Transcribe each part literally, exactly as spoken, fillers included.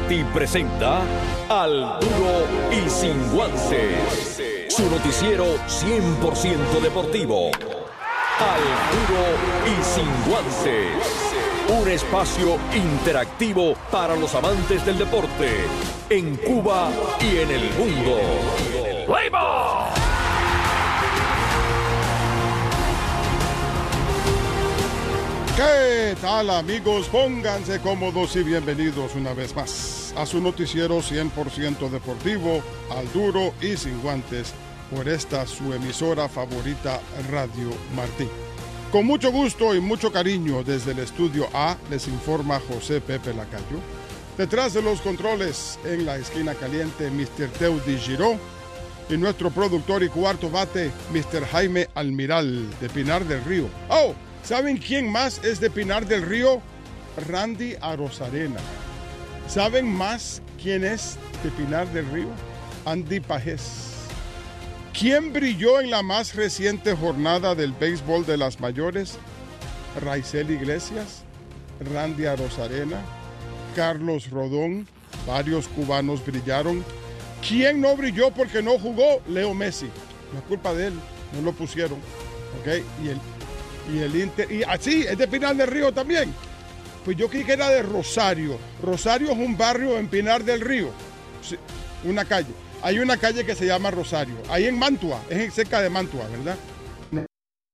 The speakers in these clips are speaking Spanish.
Martí presenta Al Duro y Sin Guantes, su noticiero cien por ciento deportivo. Al Duro y Sin Guantes, un espacio interactivo para los amantes del deporte en Cuba y en el mundo. ¡Play ball! ¿Qué tal, amigos? Pónganse cómodos y bienvenidos una vez más a su noticiero cien por ciento deportivo, Al Duro y Sin Guantes, por esta su emisora favorita, Radio Martí. Con mucho gusto y mucho cariño desde el estudio A, les informa José Pepe Lacayo. Detrás de los controles, en la esquina caliente, mister Teudi Giró, y nuestro productor y cuarto bate, mister Jaime Almiral, de Pinar del Río. ¡Oh! ¿Saben quién más es de Pinar del Río? Randy Arozarena. ¿Saben más quién es de Pinar del Río? Andy Pajés. ¿Quién brilló en la más reciente jornada del béisbol de las mayores? Raisel Iglesias, Randy Arozarena, Carlos Rodón, varios cubanos brillaron. ¿Quién no brilló porque no jugó? Leo Messi. No es culpa de él, no lo pusieron. ¿Ok? Y el Y el Inter, y así, es de Pinar del Río también. Pues yo creí que era de Rosario. Rosario es un barrio en Pinar del Río. Sí, una calle. Hay una calle que se llama Rosario. Ahí en Mantua, es cerca de Mantua, ¿verdad? No.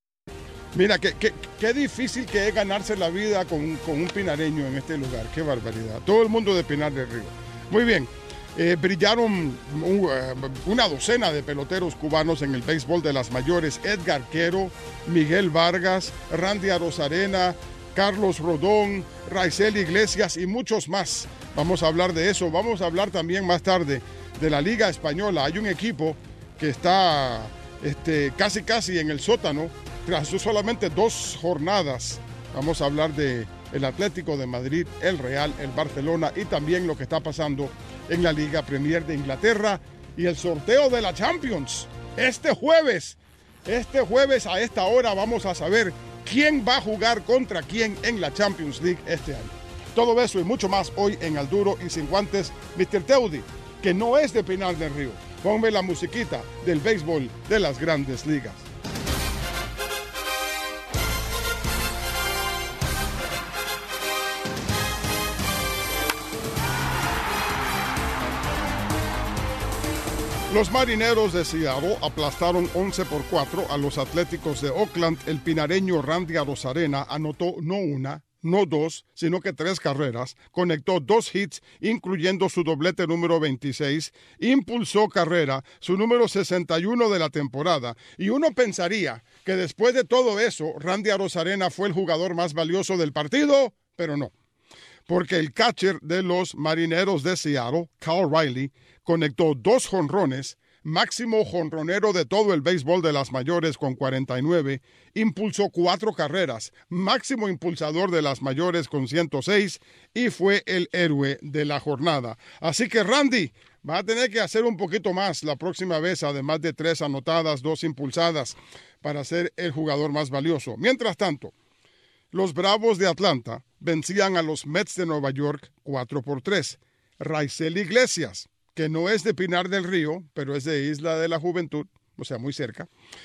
Mira, qué, qué, qué difícil que es ganarse la vida con, con un pinareño en este lugar. Qué barbaridad. Todo el mundo de Pinar del Río. Muy bien. Eh, brillaron un, uh, una docena de peloteros cubanos en el béisbol de las mayores. Edgar Quero, Miguel Vargas, Randy Arozarena, Carlos Rodón, Raisel Iglesias y muchos más. Vamos a hablar de eso. Vamos a hablar también más tarde de la Liga Española. Hay un equipo que está este, casi casi en el sótano tras solamente dos jornadas. Vamos a hablar de el Atlético de Madrid, el Real, el Barcelona y también lo que está pasando en la Liga Premier de Inglaterra y el sorteo de la Champions. Este jueves, este jueves a esta hora vamos a saber quién va a jugar contra quién en la Champions League este año. Todo eso y mucho más hoy en Al Duro y Sin Guantes. mister Teudi, que no es de Pinar del Río. Ponme la musiquita del béisbol de las grandes ligas. Los Marineros de Seattle aplastaron once por cuatro a los Atléticos de Oakland. El pinareño Randy Arozarena anotó no una, no dos, sino que tres carreras, conectó dos hits, incluyendo su doblete número veintiséis, impulsó carrera, su número sesenta y uno de la temporada, y uno pensaría que después de todo eso, Randy Arozarena fue el jugador más valioso del partido, pero no. Porque el catcher de los Marineros de Seattle, Cal Riley, conectó dos jonrones, máximo jonronero de todo el béisbol de las mayores con cuarenta y nueve, impulsó cuatro carreras, máximo impulsador de las mayores con ciento seis y fue el héroe de la jornada. Así que Randy va a tener que hacer un poquito más la próxima vez, además de tres anotadas, dos impulsadas, para ser el jugador más valioso. Mientras tanto, los Bravos de Atlanta vencían a los Mets de Nueva York cuatro por tres. Raisel Iglesias, que no es de Pinar del Río, pero es de Isla de la Juventud, o sea, muy cerca,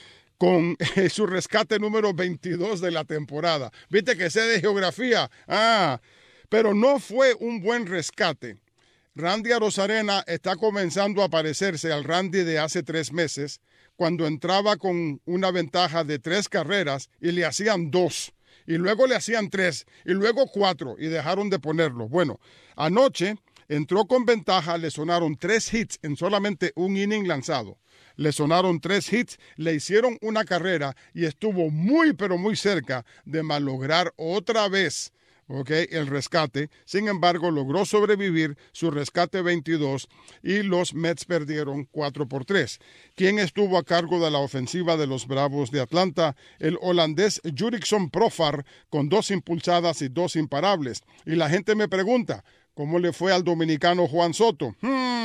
con eh, su rescate número veintidós de la temporada. ¿Viste que sé de geografía? Ah, pero no fue un buen rescate. Randy Arozarena está comenzando a parecerse al Randy de hace tres meses, cuando entraba con una ventaja de tres carreras y le hacían dos. Y luego le hacían tres, y luego cuatro, y dejaron de ponerlo. Bueno, anoche entró con ventaja, le sonaron tres hits en solamente un inning lanzado. Le sonaron tres hits, le hicieron una carrera y estuvo muy, pero muy cerca de malograr otra vez, ¿ok?, el rescate. Sin embargo, logró sobrevivir su rescate veintidós y los Mets perdieron cuatro por tres. ¿Quién estuvo a cargo de la ofensiva de los Bravos de Atlanta? El holandés Jurickson Profar, con dos impulsadas y dos imparables. Y la gente me pregunta, ¿cómo le fue al dominicano Juan Soto?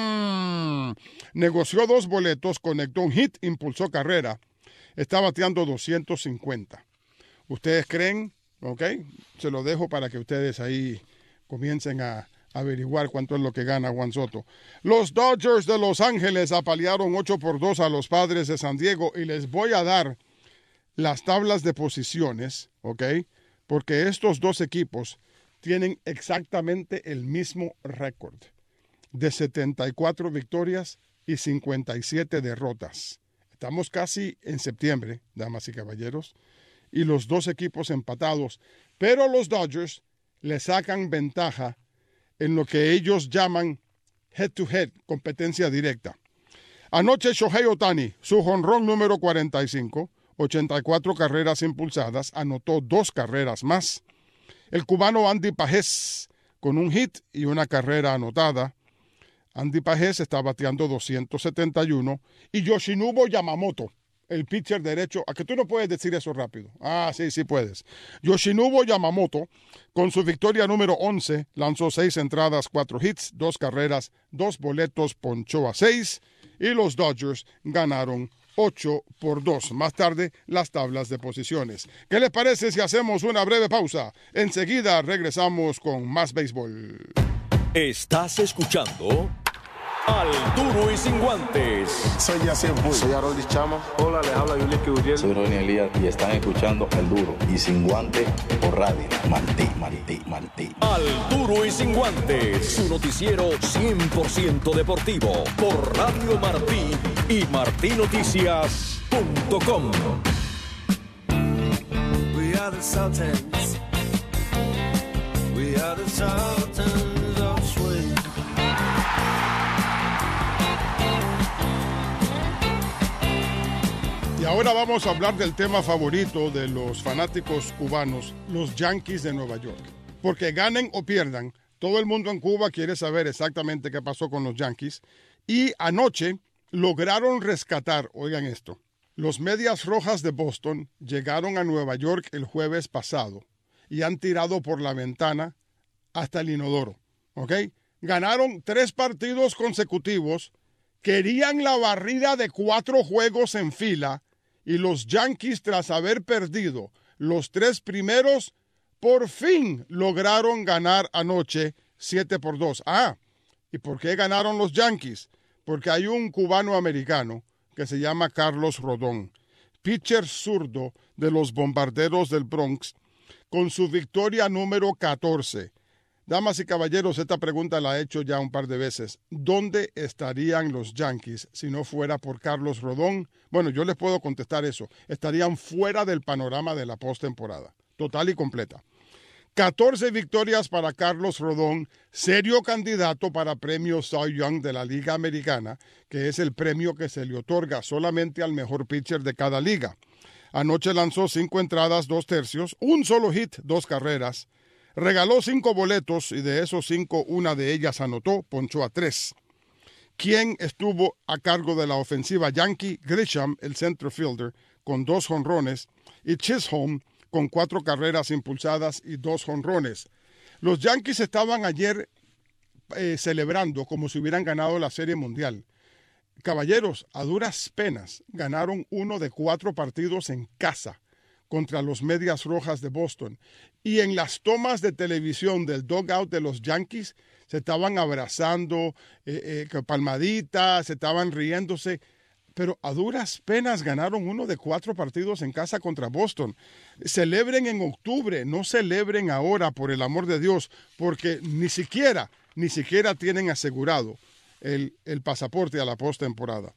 Hmm. Negoció dos boletos, conectó un hit, impulsó carrera. Está bateando doscientos cincuenta. ¿Ustedes creen? ¿Ok? Se lo dejo para que ustedes ahí comiencen a, averiguar cuánto es lo que gana Juan Soto. Los Dodgers de Los Ángeles apalearon ocho por dos a los Padres de San Diego y les voy a dar las tablas de posiciones, ¿ok? Porque estos dos equipos tienen exactamente el mismo récord de setenta y cuatro victorias y cincuenta y siete derrotas. Estamos casi en septiembre, damas y caballeros, y los dos equipos empatados, pero los Dodgers le sacan ventaja en lo que ellos llaman head-to-head, competencia directa. Anoche Shohei Ohtani, su jonrón número cuarenta y cinco, ochenta y cuatro carreras impulsadas, anotó dos carreras más. El cubano Andy Pajés, con un hit y una carrera anotada. Andy Pajés está bateando doscientos setenta y uno. Y Yoshinobu Yamamoto, el pitcher derecho, a que tú no puedes decir eso rápido. Ah, sí, sí puedes. Yoshinobu Yamamoto, con su victoria número once, lanzó seis entradas, cuatro hits, dos carreras, dos boletos, ponchó a seis, y los Dodgers ganaron ocho por dos. Más tarde, las tablas de posiciones. ¿Qué les parece si hacemos una breve pausa? Enseguida regresamos con más béisbol. Estás escuchando Al Duro y Sin Guantes. Soy Yacir Bull. Soy Harold Chama. Hola, les habla Yuliki Uriel. Soy Ronnie Elías y están escuchando Al Duro y Sin Guantes por Radio Martí, Martí, Martí. Al Duro y Sin Guantes, su noticiero cien por ciento deportivo por Radio Martí y martí noticias punto com. We are the Sultans. We are the Sultans of Swing. Y ahora vamos a hablar del tema favorito de los fanáticos cubanos, los Yankees de Nueva York. Porque ganen o pierdan, todo el mundo en Cuba quiere saber exactamente qué pasó con los Yankees. Y anoche lograron rescatar, oigan esto, los Medias Rojas de Boston llegaron a Nueva York el jueves pasado y han tirado por la ventana hasta el inodoro, ¿ok? Ganaron tres partidos consecutivos, querían la barrida de cuatro juegos en fila y los Yankees, tras haber perdido los tres primeros, por fin lograron ganar anoche siete por dos. Ah, ¿y por qué ganaron los Yankees? Porque hay un cubano-americano que se llama Carlos Rodón, pitcher zurdo de los Bombarderos del Bronx, con su victoria número catorce. Damas y caballeros, esta pregunta la he hecho ya un par de veces. ¿Dónde estarían los Yankees si no fuera por Carlos Rodón? Bueno, yo les puedo contestar eso. Estarían fuera del panorama de la postemporada, total y completa. catorce victorias para Carlos Rodón, serio candidato para premio Cy Young de la Liga Americana, que es el premio que se le otorga solamente al mejor pitcher de cada liga. Anoche lanzó cinco entradas, dos tercios, un solo hit, dos carreras. Regaló cinco boletos y de esos cinco, una de ellas anotó, ponchó a tres. ¿Quién estuvo a cargo de la ofensiva Yankee? Grisham, el center fielder, con dos jonrones, y Chisholm, con cuatro carreras impulsadas y dos jonrones. Los Yankees estaban ayer eh, celebrando como si hubieran ganado la Serie Mundial. Caballeros, a duras penas ganaron uno de cuatro partidos en casa contra los Medias Rojas de Boston. Y en las tomas de televisión del dugout de los Yankees se estaban abrazando, eh, eh, palmaditas, se estaban riéndose. Pero a duras penas ganaron uno de cuatro partidos en casa contra Boston. Celebren en octubre, no celebren ahora, por el amor de Dios, porque ni siquiera, ni siquiera tienen asegurado el, el pasaporte a la postemporada.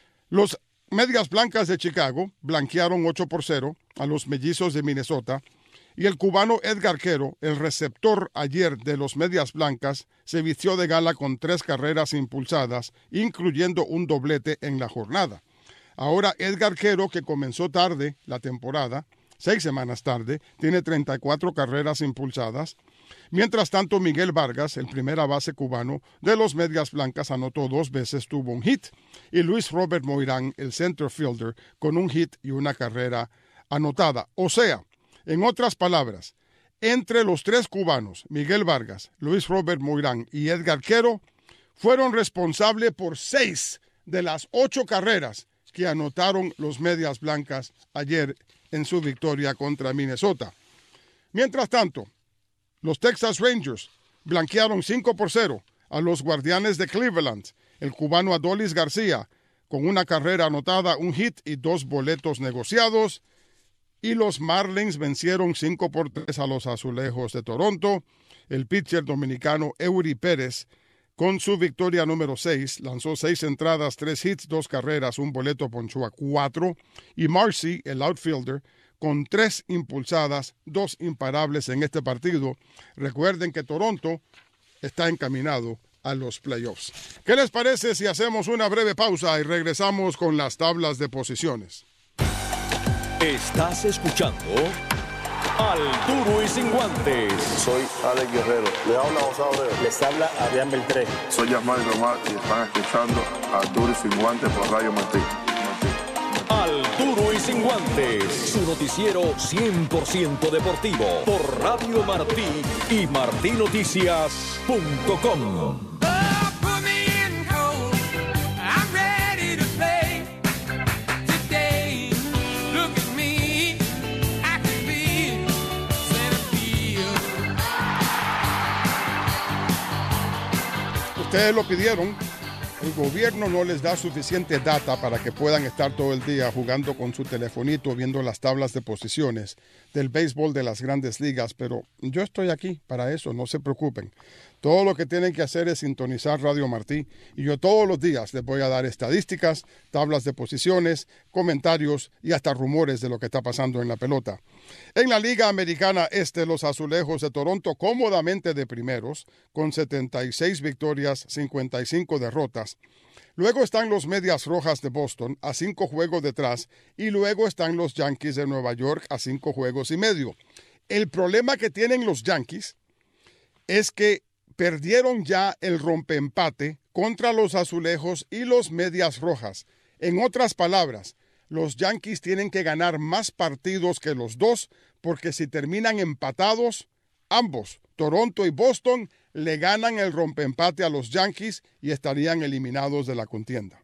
Los Medias Blancas de Chicago blanquearon ocho por cero a los Mellizos de Minnesota y el cubano Edgar Quero, el receptor ayer de los Medias Blancas, se vistió de gala con tres carreras impulsadas, incluyendo un doblete en la jornada. Ahora Edgar Quero, que comenzó tarde la temporada, seis semanas tarde, tiene treinta y cuatro carreras impulsadas. Mientras tanto, Miguel Vargas, el primera base cubano de los Medias Blancas, anotó dos veces, tuvo un hit, y Luis Robert Moirán, el center fielder, con un hit y una carrera anotada. O sea, en otras palabras, entre los tres cubanos, Miguel Vargas, Luis Robert Moirán y Edgar Quero, fueron responsables por seis de las ocho carreras que anotaron los Medias Blancas ayer en su victoria contra Minnesota. Mientras tanto, los Texas Rangers blanquearon cinco por cero a los Guardianes de Cleveland. El cubano Adolis García, con una carrera anotada, un hit y dos boletos negociados. Y los Marlins vencieron cinco por tres a los Azulejos de Toronto. El pitcher dominicano Eury Pérez, con su victoria número seis, lanzó seis entradas, tres hits, dos carreras, un boleto, ponchó a cuatro. Y Marcy, el outfielder, con tres impulsadas, dos imparables en este partido. Recuerden que Toronto está encaminado a los playoffs. ¿Qué les parece si hacemos una breve pausa y regresamos con las tablas de posiciones? Estás escuchando Al Duro y Sin Guantes. Soy Alex Guerrero. Le habla José Abreu. Les habla Adrián Beltré. Soy Yasmay Román y están escuchando Al Duro y Sin Guantes por Radio Martí. Al Duro y Sin Guantes, su noticiero cien por ciento deportivo por Radio Martí y martí noticias punto com. Ustedes lo pidieron. El gobierno no les da suficiente data para que puedan estar todo el día jugando con su telefonito, viendo las tablas de posiciones del béisbol de las grandes ligas, pero yo estoy aquí para eso, no se preocupen. Todo lo que tienen que hacer es sintonizar Radio Martí y yo todos los días les voy a dar estadísticas, tablas de posiciones, comentarios y hasta rumores de lo que está pasando en la pelota. En la Liga Americana Este, los Azulejos de Toronto cómodamente de primeros, con setenta y seis victorias, cincuenta y cinco derrotas. Luego están los Medias Rojas de Boston a cinco juegos detrás y luego están los Yankees de Nueva York a cinco juegos y medio. El problema que tienen los Yankees es que perdieron ya el rompeempate contra los Azulejos y los Medias Rojas. En otras palabras, los Yankees tienen que ganar más partidos que los dos, porque si terminan empatados, ambos, Toronto y Boston, le ganan el rompeempate a los Yankees y estarían eliminados de la contienda.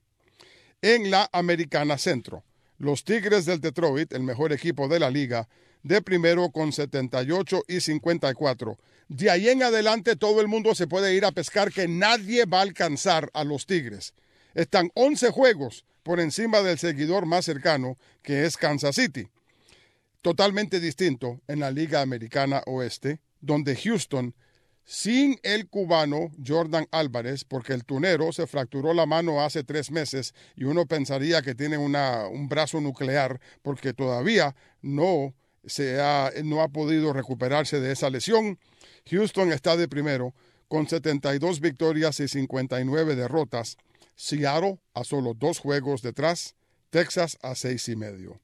En la Americana Centro, los Tigres del Detroit, el mejor equipo de la liga, de primero con setenta y ocho y cincuenta y cuatro. De ahí en adelante todo el mundo se puede ir a pescar que nadie va a alcanzar a los Tigres. Están once juegos por encima del seguidor más cercano, que es Kansas City. Totalmente distinto en la Liga Americana Oeste, donde Houston, sin el cubano Jordan Álvarez, porque el tunero se fracturó la mano hace tres meses y uno pensaría que tiene una, un brazo nuclear, porque todavía no, se ha, no ha podido recuperarse de esa lesión. Houston está de primero con setenta y dos victorias y cincuenta y nueve derrotas. Seattle a solo dos juegos detrás, Texas a seis y medio.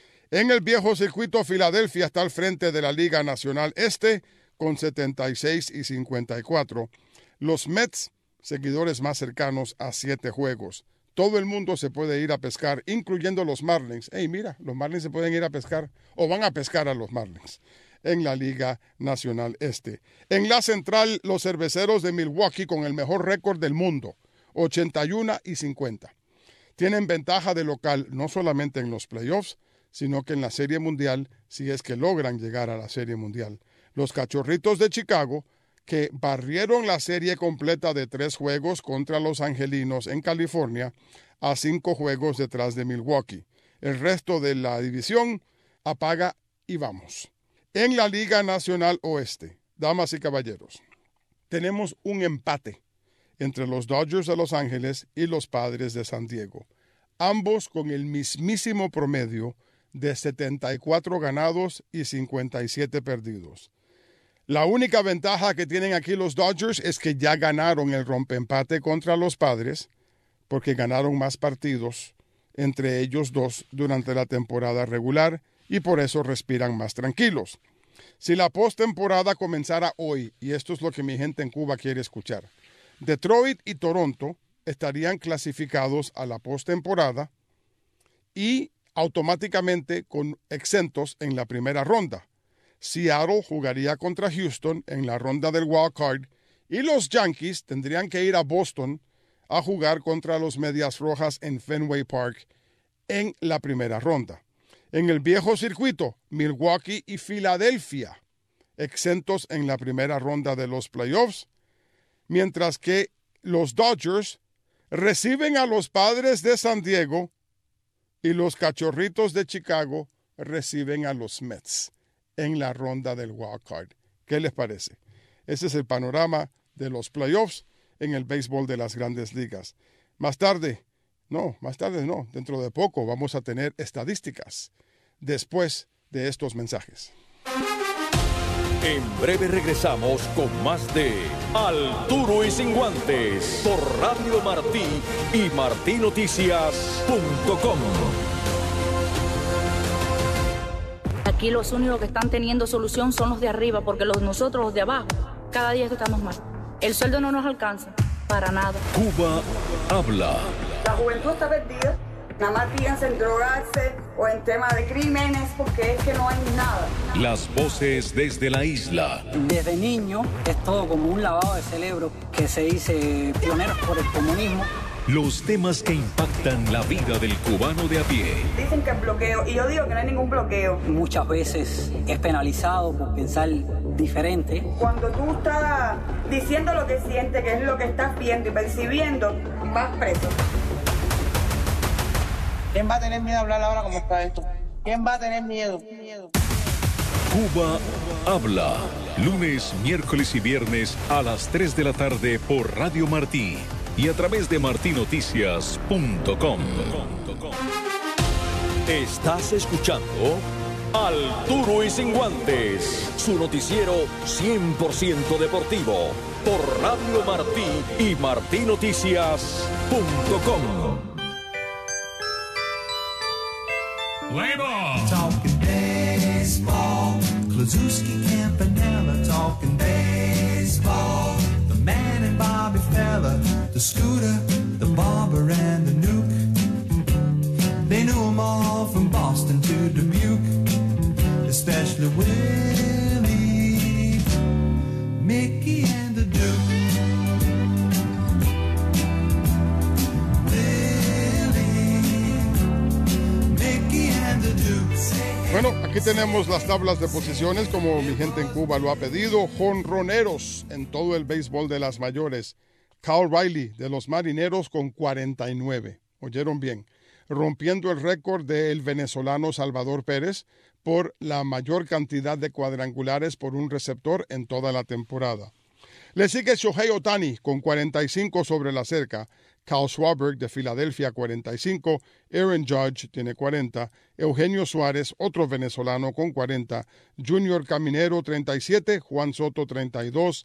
En el viejo circuito, Filadelfia está al frente de la Liga Nacional Este con setenta y seis y cincuenta y cuatro. Los Mets, seguidores más cercanos, a siete juegos. Todo el mundo se puede ir a pescar, incluyendo los Marlins. Hey, mira, los Marlins se pueden ir a pescar o van a pescar a los Marlins en la Liga Nacional Este. En la Central, los Cerveceros de Milwaukee con el mejor récord del mundo, ochenta y uno y cincuenta. Tienen ventaja de local no solamente en los playoffs, sino que en la Serie Mundial, si es que logran llegar a la Serie Mundial. Los Cachorritos de Chicago, que barrieron la serie completa de tres juegos contra los Angelinos en California, a cinco juegos detrás de Milwaukee. El resto de la división apaga y vamos. En la Liga Nacional Oeste, damas y caballeros, tenemos un empate entre los Dodgers de Los Ángeles y los Padres de San Diego, ambos con el mismísimo promedio de setenta y cuatro ganados y cincuenta y siete perdidos. La única ventaja que tienen aquí los Dodgers es que ya ganaron el rompeempate contra los Padres, porque ganaron más partidos entre ellos dos durante la temporada regular y por eso respiran más tranquilos. Si la postemporada comenzara hoy, y esto es lo que mi gente en Cuba quiere escuchar, Detroit y Toronto estarían clasificados a la postemporada y automáticamente con exentos en la primera ronda. Seattle jugaría contra Houston en la ronda del wild card y los Yankees tendrían que ir a Boston a jugar contra los Medias Rojas en Fenway Park en la primera ronda. En el viejo circuito, Milwaukee y Filadelfia exentos en la primera ronda de los playoffs, mientras que los Dodgers reciben a los Padres de San Diego y los Cachorritos de Chicago reciben a los Mets en la ronda del wild card. ¿Qué les parece? Ese es el panorama de los playoffs en el béisbol de las Grandes Ligas. Más tarde, no, más tarde no, dentro de poco vamos a tener estadísticas después de estos mensajes. En breve regresamos con más de Al Duro y Sin Guantes por Radio Martí y martí noticias punto com. Aquí los únicos que están teniendo solución son los de arriba, porque los nosotros, los de abajo, cada día estamos mal. El sueldo no nos alcanza, para nada. Cuba habla. La juventud está perdida. Nada más piensa en drogarse o en temas de crímenes, porque es que no hay nada. Las voces desde la isla. Desde niño es todo como un lavado de cerebro que se dice pioneros por el comunismo. Los temas que impactan la vida del cubano de a pie. Dicen que es bloqueo, y yo digo que no hay ningún bloqueo. Muchas veces es penalizado por pensar diferente. Cuando tú estás diciendo lo que sientes, que es lo que estás viendo y percibiendo, vas preso. ¿Quién va a tener miedo a hablar ahora como está esto? ¿Quién va a tener miedo? miedo? Cuba habla. Lunes, miércoles y viernes a las tres de la tarde por Radio Martí y a través de martí noticias punto com. Estás escuchando Al Duro y Sin Guantes, su noticiero cien por ciento deportivo por Radio Martí y martí noticias punto com. Talking baseball, Klazuski, Campanella, talking baseball. The man and Bobby Fella, the Scooter, the Barber and the Nuke. They knew them all from Boston to Dubuque, especially Willie, Mickey and the Duke. Bueno, aquí tenemos las tablas de posiciones como mi gente en Cuba lo ha pedido. Jonroneros en todo el béisbol de las mayores. Cal Riley de los Marineros con cuarenta y nueve. Oyeron bien. Rompiendo el récord del venezolano Salvador Pérez por la mayor cantidad de cuadrangulares por un receptor en toda la temporada. Le sigue Shohei Ohtani con cuarenta y cinco sobre la cerca. Kyle Schwarber de Filadelfia, cuarenta y cinco. Aaron Judge tiene cuarenta. Eugenio Suárez, otro venezolano, con cuarenta. Junior Caminero, treinta y siete. Juan Soto, treinta y dos.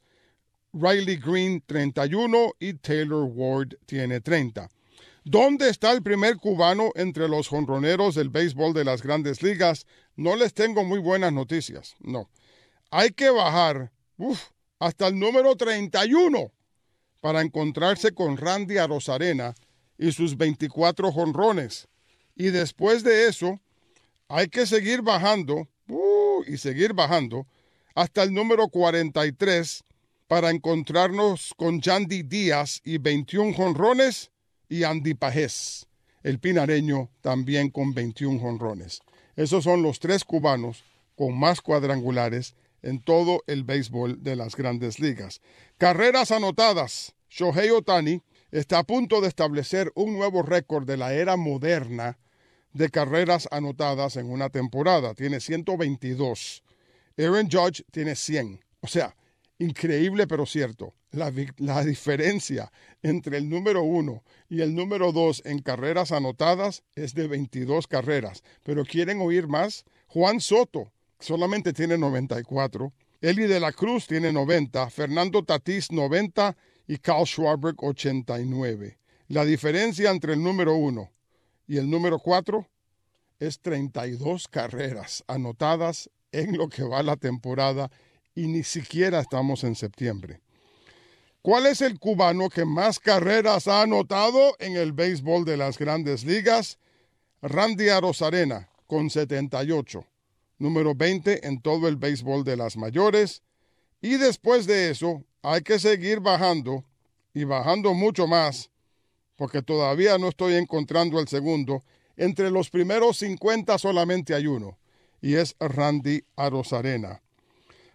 Riley Green, treinta y uno. Y Taylor Ward tiene treinta. ¿Dónde está el primer cubano entre los jonroneros del béisbol de las Grandes Ligas? No les tengo muy buenas noticias, no. Hay que bajar uf, hasta el número treinta y uno para encontrarse con Randy Arozarena y sus veinticuatro jonrones. Y después de eso, hay que seguir bajando uh, y seguir bajando hasta el número cuarenta y tres para encontrarnos con Yandy Díaz y veintiún jonrones y Andy Pajés, el pinareño, también con veintiún jonrones. Esos son los tres cubanos con más cuadrangulares en todo el béisbol de las Grandes Ligas. Carreras anotadas. Shohei Ohtani está a punto de establecer un nuevo récord de la era moderna de carreras anotadas en una temporada. Tiene ciento veintidós. Aaron Judge tiene cien. O sea, increíble pero cierto. La, la diferencia entre el número uno y el número dos en carreras anotadas es de veintidós carreras. Pero ¿quieren oír más? Juan Soto solamente tiene noventa y cuatro. Eli de la Cruz tiene noventa. Fernando Tatís noventa. Y Kyle Schwarber ochenta y nueve. La diferencia entre el número uno y el número cuatro es treinta y dos carreras anotadas en lo que va la temporada y ni siquiera estamos en septiembre. ¿Cuál es el cubano que más carreras ha anotado en el béisbol de las Grandes Ligas? Randy Arozarena con setenta y ocho, número veinte en todo el béisbol de las mayores. Y después de eso hay que seguir bajando y bajando mucho más, porque todavía no estoy encontrando el segundo. Entre los primeros cincuenta solamente hay uno, y es Randy Arozarena.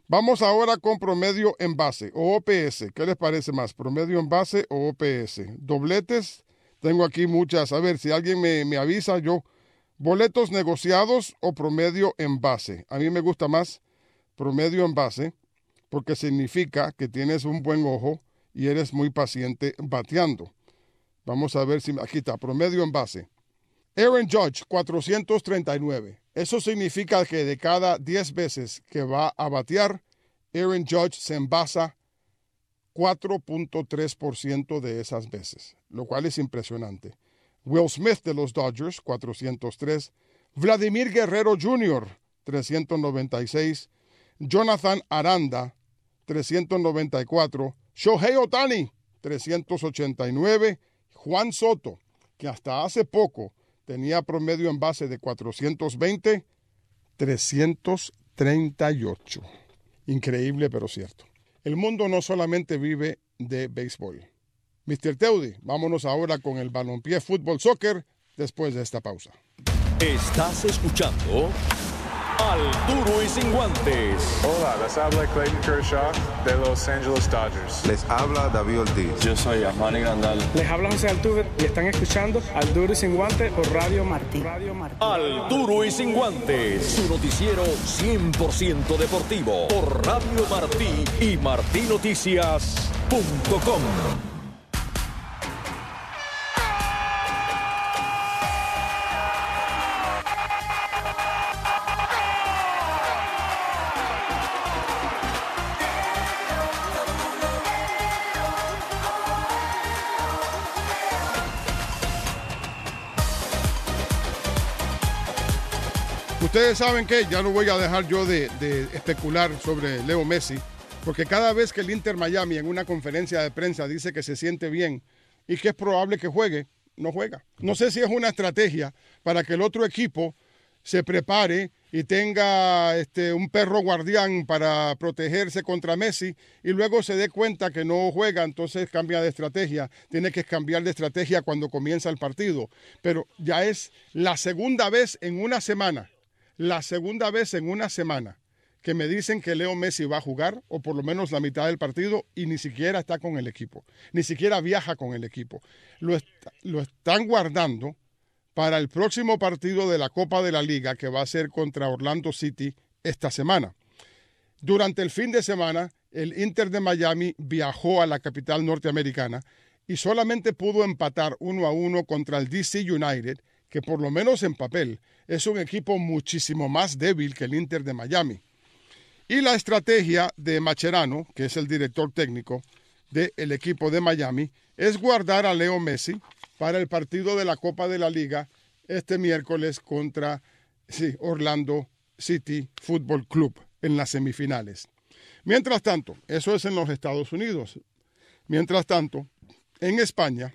Vamos ahora con promedio en base o O P S. ¿Qué les parece más? ¿Promedio en base o O P S? Dobletes, tengo aquí muchas. A ver, si alguien me, me avisa, yo, boletos negociados o promedio en base. A mí me gusta más promedio en base porque significa que tienes un buen ojo y eres muy paciente bateando. Vamos a ver si, aquí está, promedio en base. Aaron Judge, cuatrocientos treinta y nueve. Eso significa que de cada diez veces que va a batear, Aaron Judge se envasa cuatro punto tres por ciento de esas veces, lo cual es impresionante. Will Smith de los Dodgers, cuatrocientos tres. Vladimir Guerrero junior, trescientos noventa y seis. Jonathan Aranda, trescientos noventa y cuatro. Shohei Ohtani, trescientos ochenta y nueve. Juan Soto, que hasta hace poco tenía promedio en base de cuatrocientos veinte, trescientos treinta y ocho. Increíble, pero cierto. El mundo no solamente vive de béisbol. mister Teudi, vámonos ahora con el balompié fútbol soccer después de esta pausa. Estás escuchando Al Duro y Sin Guantes. Hola, les habla Clayton Kershaw de Los Angeles Dodgers. Les habla David Ortiz. Yo soy Armani Grandal. Les habla José Altuve y están escuchando Al Duro y Sin Guantes por Radio Martí. Radio Martí. Al Duro y Sin Guantes, su noticiero cien por ciento deportivo por Radio Martí y martí noticias punto com. Ustedes saben que ya no voy a dejar yo de, de especular sobre Leo Messi, porque cada vez que el Inter Miami en una conferencia de prensa dice que se siente bien y que es probable que juegue, no juega. No sé si es una estrategia para que el otro equipo se prepare y tenga este, un perro guardián para protegerse contra Messi y luego se dé cuenta que no juega, entonces cambia de estrategia. Tiene que cambiar de estrategia cuando comienza el partido. Pero ya es la segunda vez en una semana. La segunda vez en una semana que me dicen que Leo Messi va a jugar, o por lo menos la mitad del partido, y ni siquiera está con el equipo. Ni siquiera viaja con el equipo. Lo, est- lo están guardando para el próximo partido de la Copa de la Liga, que va a ser contra Orlando City esta semana. Durante el fin de semana, el Inter de Miami viajó a la capital norteamericana y solamente pudo empatar uno a uno contra el D C United, que por lo menos en papel es un equipo muchísimo más débil que el Inter de Miami. Y la estrategia de Mascherano, que es el director técnico del equipo de Miami, es guardar a Leo Messi para el partido de la Copa de la Liga este miércoles contra sí, Orlando City Football Club en las semifinales. Mientras tanto, eso es en los Estados Unidos. Mientras tanto, en España,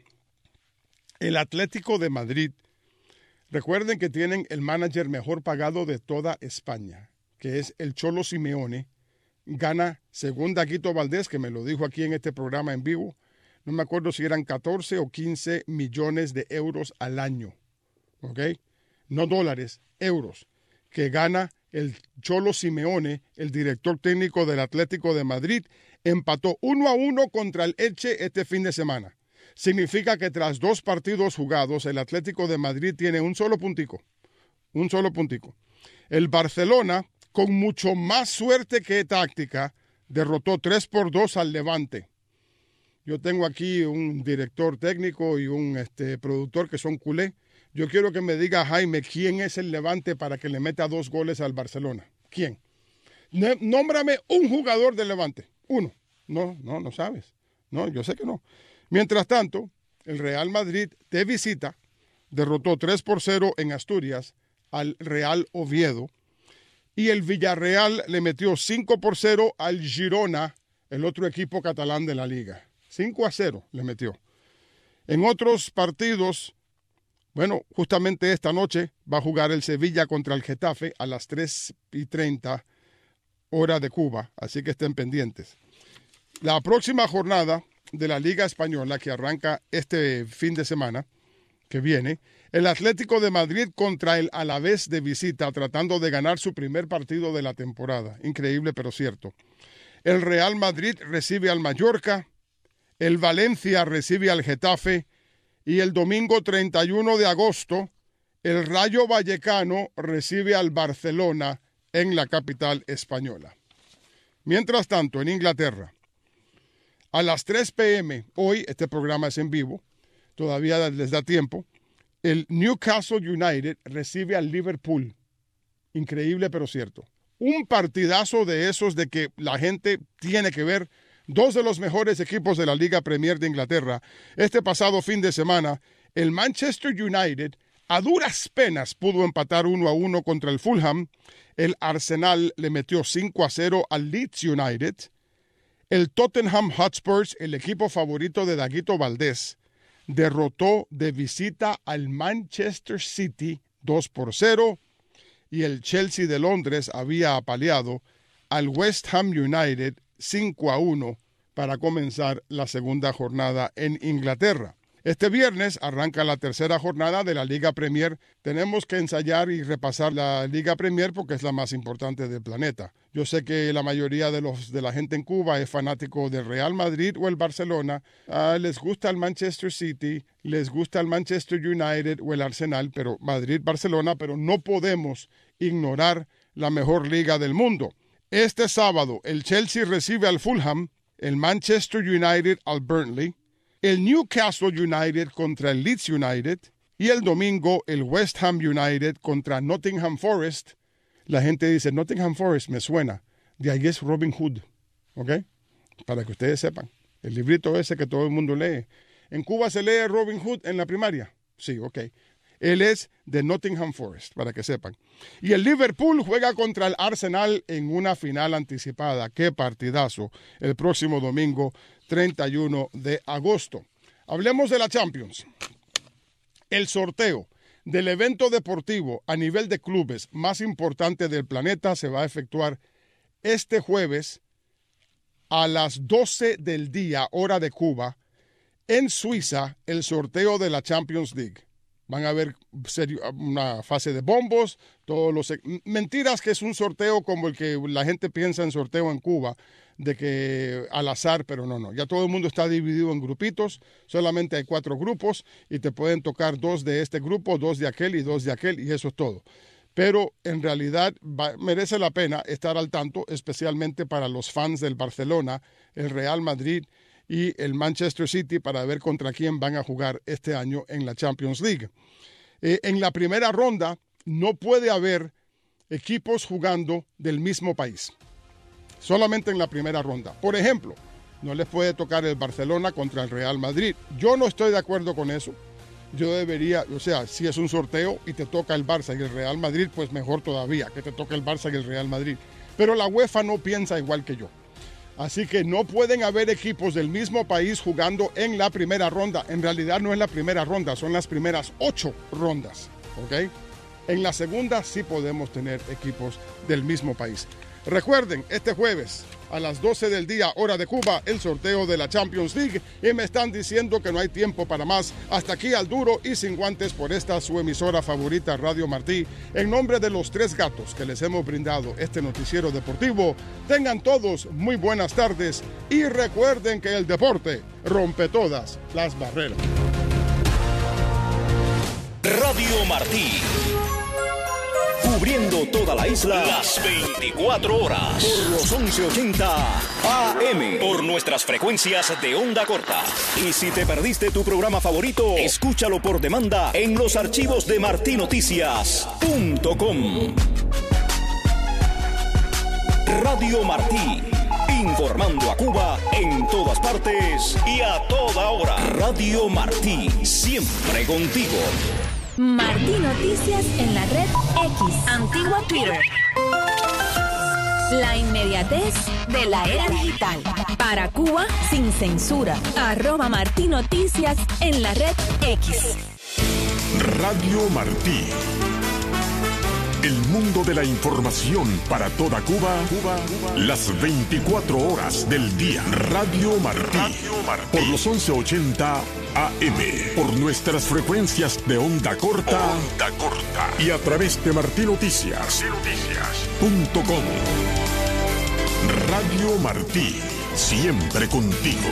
el Atlético de Madrid, recuerden que tienen el manager mejor pagado de toda España, que es el Cholo Simeone, gana, según Daguito Valdés, que me lo dijo aquí en este programa en vivo, no me acuerdo si eran catorce o quince millones de euros al año, ¿ok? No dólares, euros, que gana el Cholo Simeone, el director técnico del Atlético de Madrid, empató uno a uno contra el Elche este fin de semana. Significa que tras dos partidos jugados, el Atlético de Madrid tiene un solo puntico, un solo puntico. El Barcelona, con mucho más suerte que táctica, derrotó tres por dos al Levante. Yo tengo aquí un director técnico y un este, productor que son culé. Yo quiero que me diga, Jaime, ¿quién es el Levante para que le meta dos goles al Barcelona? ¿Quién? Nómbrame un jugador del Levante. Uno. No, no, no sabes. No, yo sé que no. Mientras tanto, el Real Madrid de visita derrotó tres por cero en Asturias al Real Oviedo y el Villarreal le metió cinco por cero al Girona, el otro equipo catalán de la liga. cinco a cero le metió. En otros partidos, bueno, justamente esta noche va a jugar el Sevilla contra el Getafe a las tres y treinta hora de Cuba, así que estén pendientes. La próxima jornada de la Liga Española, que arranca este fin de semana, que viene, el Atlético de Madrid contra el Alavés de visita, tratando de ganar su primer partido de la temporada. Increíble, pero cierto. El Real Madrid recibe al Mallorca, el Valencia recibe al Getafe, y el domingo treinta y uno de agosto, el Rayo Vallecano recibe al Barcelona en la capital española. Mientras tanto, en Inglaterra, a las tres pe eme, hoy este programa es en vivo, todavía les da tiempo, el Newcastle United recibe al Liverpool. Increíble, pero cierto. Un partidazo de esos de que la gente tiene que ver. Dos de los mejores equipos de la Liga Premier de Inglaterra. Este pasado fin de semana, el Manchester United a duras penas pudo empatar uno a uno contra el Fulham. El Arsenal le metió cinco a cero al Leeds United. El Tottenham Hotspurs, el equipo favorito de Daguito Valdés, derrotó de visita al Manchester City dos por cero. Y el Chelsea de Londres había apaleado al West Ham United cinco a uno para comenzar la segunda jornada en Inglaterra. Este viernes arranca la tercera jornada de la Liga Premier. Tenemos que ensayar y repasar la Liga Premier porque es la más importante del planeta. Yo sé que la mayoría de, los, de la gente en Cuba es fanático del Real Madrid o el Barcelona. Uh, les gusta el Manchester City, les gusta el Manchester United o el Arsenal, pero Madrid-Barcelona, pero no podemos ignorar la mejor liga del mundo. Este sábado, el Chelsea recibe al Fulham, el Manchester United al Burnley, el Newcastle United contra el Leeds United y el domingo el West Ham United contra Nottingham Forest. La gente dice, Nottingham Forest me suena. De ahí es Robin Hood, ¿ok? Para que ustedes sepan. El librito ese que todo el mundo lee. ¿En Cuba se lee Robin Hood en la primaria? Sí, ok. Él es de Nottingham Forest, para que sepan. Y el Liverpool juega contra el Arsenal en una final anticipada. ¡Qué partidazo! El próximo domingo, treinta y uno de agosto. Hablemos de la Champions. El sorteo del evento deportivo a nivel de clubes más importante del planeta se va a efectuar este jueves a las doce del día, hora de Cuba, en Suiza, el sorteo de la Champions League. Van a haber una fase de bombos, todos los... Mentiras que es un sorteo como el que la gente piensa en sorteo en Cuba, de que al azar, pero no, no. Ya todo el mundo está dividido en grupitos, solamente hay cuatro grupos y te pueden tocar dos de este grupo, dos de aquel y dos de aquel y eso es todo. Pero en realidad va, merece la pena estar al tanto, especialmente para los fans del Barcelona, el Real Madrid y el Manchester City para ver contra quién van a jugar este año en la Champions League. Eh, en la primera ronda no puede haber equipos jugando del mismo país. Solamente en la primera ronda. Por ejemplo, no les puede tocar el Barcelona contra el Real Madrid. Yo no estoy de acuerdo con eso. Yo debería, o sea, si es un sorteo y te toca el Barça y el Real Madrid, pues mejor todavía que te toque el Barça y el Real Madrid. Pero la UEFA no piensa igual que yo. Así que no pueden haber equipos del mismo país jugando en la primera ronda. En realidad no es la primera ronda, son las primeras ocho rondas, ¿ok? En la segunda sí podemos tener equipos del mismo país. Recuerden, este jueves a las doce del día, hora de Cuba, el sorteo de la Champions League. Y me están diciendo que no hay tiempo para más. Hasta aquí al duro y sin guantes por esta su emisora favorita, Radio Martí. En nombre de los tres gatos que les hemos brindado este noticiero deportivo, tengan todos muy buenas tardes y recuerden que el deporte rompe todas las barreras. Radio Martí. Cubriendo toda la isla las veinticuatro horas por los once ochenta A M por nuestras frecuencias de onda corta. Y si te perdiste tu programa favorito, escúchalo por demanda en los archivos de marti noticias punto com. Radio Martí, informando a Cuba en todas partes y a toda hora. Radio Martí, siempre contigo. Martí Noticias en la red X, antigua Twitter. La inmediatez de la era digital. Para Cuba sin censura. Arroba Martí Noticias en la red X. Radio Martí. El mundo de la información para toda Cuba, Cuba, Cuba. Las veinticuatro horas del día. Radio Martí. Radio Martí. Por los once ochenta A M por nuestras frecuencias de onda corta, onda corta y a través de Martí Noticias punto com. Radio Martí, siempre contigo.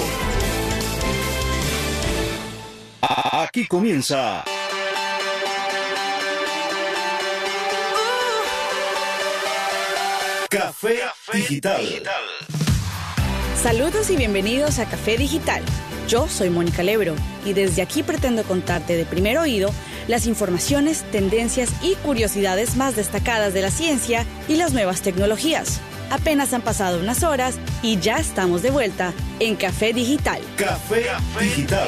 Aquí comienza Café Digital. Saludos y bienvenidos a Café Digital. Yo soy Mónica Lebro y desde aquí pretendo contarte de primer oído las informaciones, tendencias y curiosidades más destacadas de la ciencia y las nuevas tecnologías. Apenas han pasado unas horas y ya estamos de vuelta en Café Digital. Café Digital.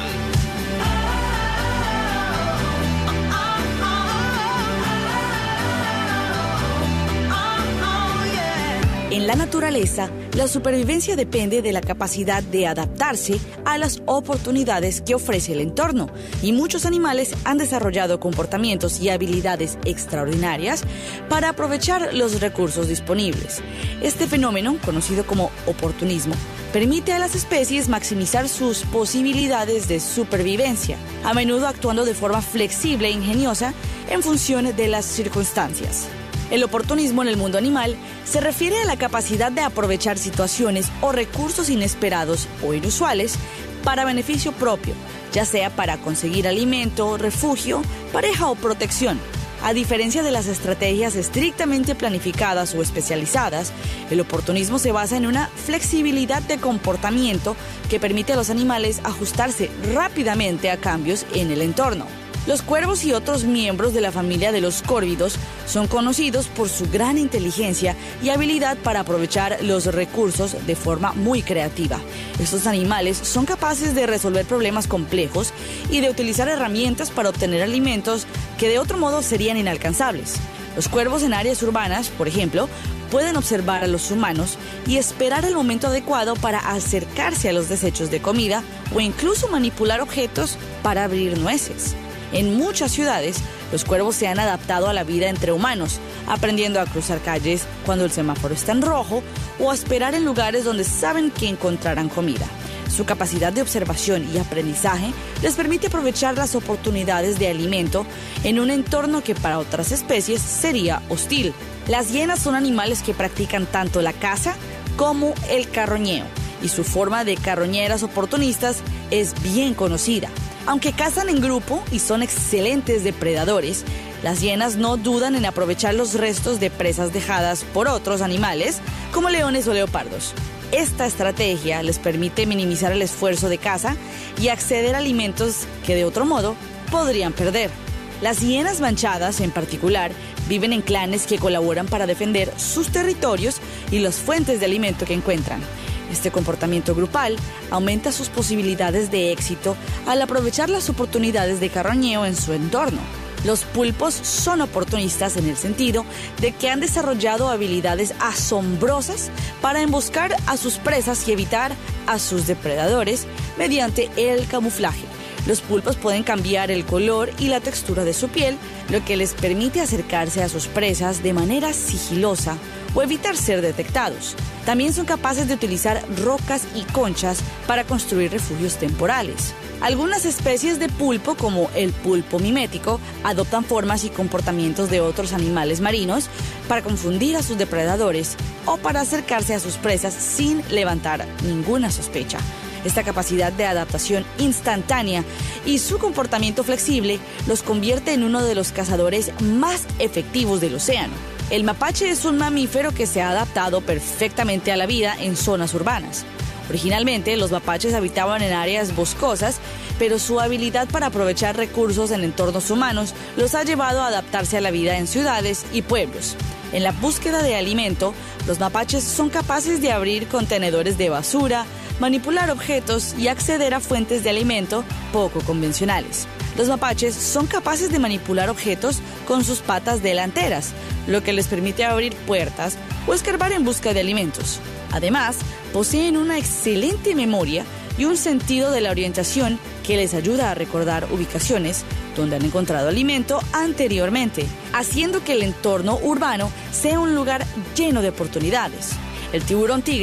En la naturaleza, la supervivencia depende de la capacidad de adaptarse a las oportunidades que ofrece el entorno, y muchos animales han desarrollado comportamientos y habilidades extraordinarias para aprovechar los recursos disponibles. Este fenómeno, conocido como oportunismo, permite a las especies maximizar sus posibilidades de supervivencia, a menudo actuando de forma flexible e ingeniosa en función de las circunstancias. El oportunismo en el mundo animal se refiere a la capacidad de aprovechar situaciones o recursos inesperados o inusuales para beneficio propio, ya sea para conseguir alimento, refugio, pareja o protección. A diferencia de las estrategias estrictamente planificadas o especializadas, el oportunismo se basa en una flexibilidad de comportamiento que permite a los animales ajustarse rápidamente a cambios en el entorno. Los cuervos y otros miembros de la familia de los córvidos son conocidos por su gran inteligencia y habilidad para aprovechar los recursos de forma muy creativa. Estos animales son capaces de resolver problemas complejos y de utilizar herramientas para obtener alimentos que de otro modo serían inalcanzables. Los cuervos en áreas urbanas, por ejemplo, pueden observar a los humanos y esperar el momento adecuado para acercarse a los desechos de comida o incluso manipular objetos para abrir nueces. En muchas ciudades, los cuervos se han adaptado a la vida entre humanos, aprendiendo a cruzar calles cuando el semáforo está en rojo o a esperar en lugares donde saben que encontrarán comida. Su capacidad de observación y aprendizaje les permite aprovechar las oportunidades de alimento en un entorno que para otras especies sería hostil. Las hienas son animales que practican tanto la caza como el carroñeo, y su forma de carroñeras oportunistas es bien conocida. Aunque cazan en grupo y son excelentes depredadores, las hienas no dudan en aprovechar los restos de presas dejadas por otros animales, como leones o leopardos. Esta estrategia les permite minimizar el esfuerzo de caza y acceder a alimentos que de otro modo podrían perder. Las hienas manchadas, en particular, viven en clanes que colaboran para defender sus territorios y las fuentes de alimento que encuentran. Este comportamiento grupal aumenta sus posibilidades de éxito al aprovechar las oportunidades de carroñeo en su entorno. Los pulpos son oportunistas en el sentido de que han desarrollado habilidades asombrosas para emboscar a sus presas y evitar a sus depredadores mediante el camuflaje. Los pulpos pueden cambiar el color y la textura de su piel, lo que les permite acercarse a sus presas de manera sigilosa o evitar ser detectados. También son capaces de utilizar rocas y conchas para construir refugios temporales. Algunas especies de pulpo, como el pulpo mimético, adoptan formas y comportamientos de otros animales marinos para confundir a sus depredadores o para acercarse a sus presas sin levantar ninguna sospecha. Esta capacidad de adaptación instantánea y su comportamiento flexible los convierte en uno de los cazadores más efectivos del océano. El mapache es un mamífero que se ha adaptado perfectamente a la vida en zonas urbanas. Originalmente, los mapaches habitaban en áreas boscosas, pero su habilidad para aprovechar recursos en entornos humanos los ha llevado a adaptarse a la vida en ciudades y pueblos. En la búsqueda de alimento, los mapaches son capaces de abrir contenedores de basura, manipular objetos y acceder a fuentes de alimento poco convencionales. Los mapaches son capaces de manipular objetos con sus patas delanteras, lo que les permite abrir puertas o escarbar en busca de alimentos. Además, poseen una excelente memoria y un sentido de la orientación que les ayuda a recordar ubicaciones donde han encontrado alimento anteriormente, haciendo que el entorno urbano sea un lugar lleno de oportunidades. El tiburón tigre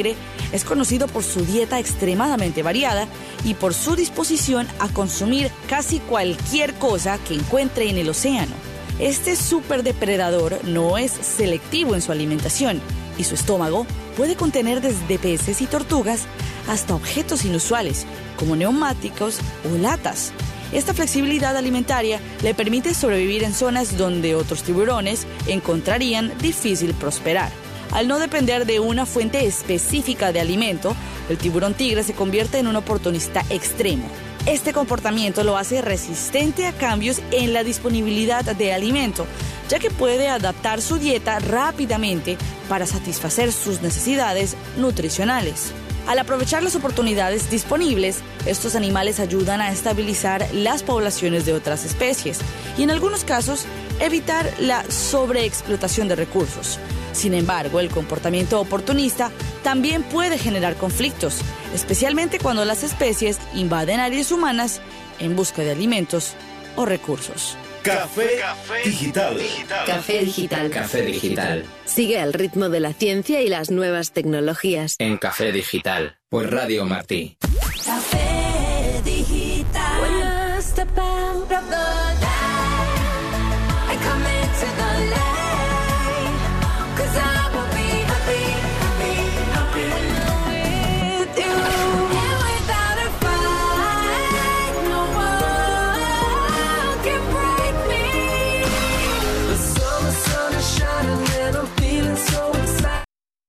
Es conocido por su dieta extremadamente variada y por su disposición a consumir casi cualquier cosa que encuentre en el océano. Este superdepredador no es selectivo en su alimentación y su estómago puede contener desde peces y tortugas hasta objetos inusuales como neumáticos o latas. Esta flexibilidad alimentaria le permite sobrevivir en zonas donde otros tiburones encontrarían difícil prosperar. Al no depender de una fuente específica de alimento, el tiburón tigre se convierte en un oportunista extremo. Este comportamiento lo hace resistente a cambios en la disponibilidad de alimento, ya que puede adaptar su dieta rápidamente para satisfacer sus necesidades nutricionales. Al aprovechar las oportunidades disponibles, estos animales ayudan a estabilizar las poblaciones de otras especies y, en algunos casos, evitar la sobreexplotación de recursos. Sin embargo, el comportamiento oportunista también puede generar conflictos, especialmente cuando las especies invaden áreas humanas en busca de alimentos o recursos. Café, Café Digital. Café Digital. Café Digital. Sigue el ritmo de la ciencia y las nuevas tecnologías. En Café Digital, por Radio Martí. Café Digital. When I step out of the light, I come into the light, 'cause I will be happy, happy, happy with you. And without a fight, no one can break me. The sun, the sun is shining and I'm feeling so excited.